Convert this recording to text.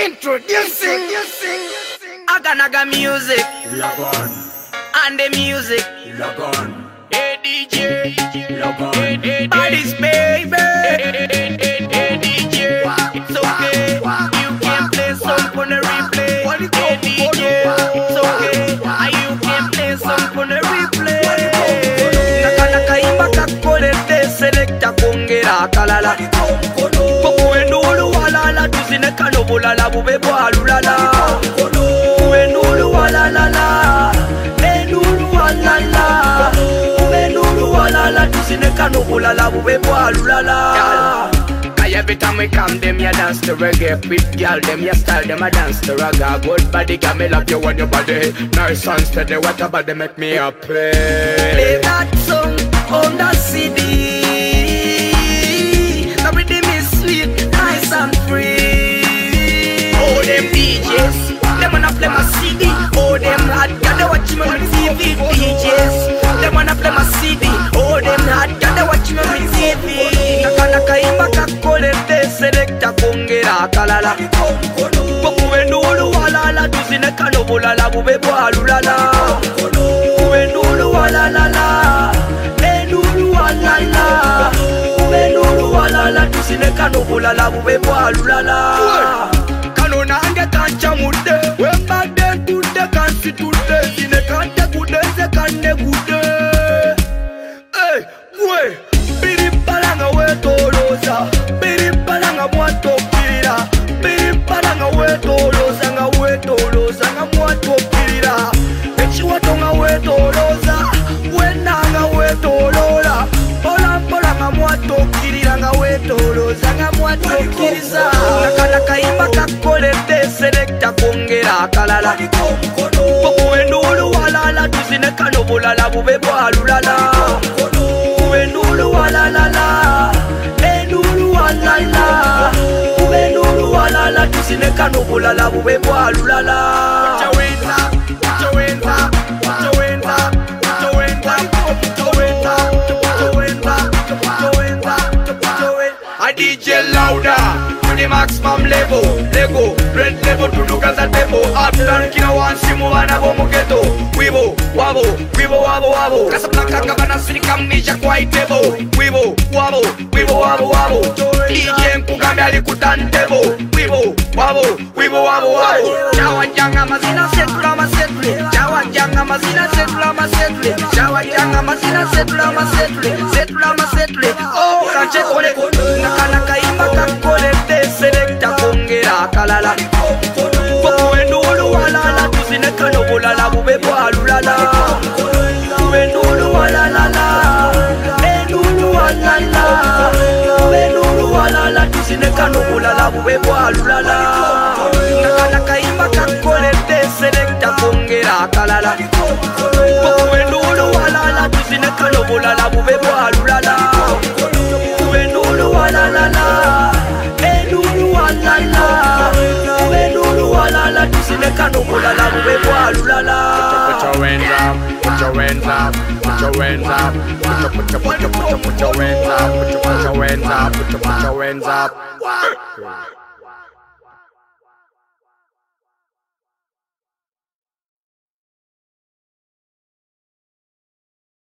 Introducing Aganaga music. Log on, And the music. log on, Hey DJ. log on. Hey Baddies baby. Hey DJ. It's okay. You can play some on the replay. Hey DJ. It's okay. You can play some on the replay. Naka imba kakolete selecta kongera kalala. Koko endulu walala tuzine kano bulala bube bwalulala. Endulu walala. Endulu walala. Endulu walala tuzine kano bulala bube bwalulala. Every time we come, them ya dance to reggae. With girl, them ya style, them a dance to ragga. Good body, can me love you on your body. Nice and steady, what about they make me happy? Play that song on the CD. The rhythm is sweet, nice and free. Oh, them DJs, them wanna play my CD. Oh, them hot, girl, they watch me on TV. DJs, them wanna play my CD. Oh, them hot, girl, they watch me on TV. Naka imba kakolete selecta kongera kalala. Koko endulu walala tuzine kano bulala bube bwalulala. Endulu walala. Endulu walala. Endulu walala tuzine kano bulala bube bwalulala. Kano nange kancha mude. Wemba de kude kansi tude. Zine kante kude ze kane kude. Hey, we. Biripalanga wetoloza, biripalanga mwatokirira, biripalanga wetoloza nga wetoloza nga mwatokirira. Echiwato nga wetoloza, wenanga wetolola, pola pola nga mwatokirira nga wetoloza nga mwatokiriza. Naka imba kakolete selecta kongera kalala. Koko endulu walala tuzine kano bulala bube bwalulala. Endulu walala, endulu walala, endulu walala, tuzine kano bulala bube bwalulala. Put your hands up, put your hands up, put your hands up, put your hands up, put your hands up, put your hands up, put your hands up, put your hands up. A DJ louder, to the maximum level, Lego, red level to look at the table. After kina wansimu wana bomo ghetto, wibo, wabo, wibo, wabo, wabo. Casablanca kabana sirika misha kwa itebo, wibo, wabo, wibo, wabo, wabo. DJ nkugambia likutantebo, wibo, wabo, wibo, wabo, wabo. Chawa janga mazina setula masetule, chawa janga mazina setula masetule, chawa janga mazina setula masetule, setula masetule. Oh, kanche kole, naka imba kakolete selecta kongera kalala. Koko endulu walala tuzine kano bulala bube bwalulala. Endulu walala, endulu walala, endulu walala tuzine kano bulala bube bwalulala. Naka imba kakolete selecta kongera kalala. Koko endulu walala tuzine kano bulala bube bwalulala. Endulu walala, endulu walala, endulu walala tuzine kano bulala bube bwalulala. Put your hands up, put your hands up, put your hands up, put your hands up, put your hands up, put your hands up.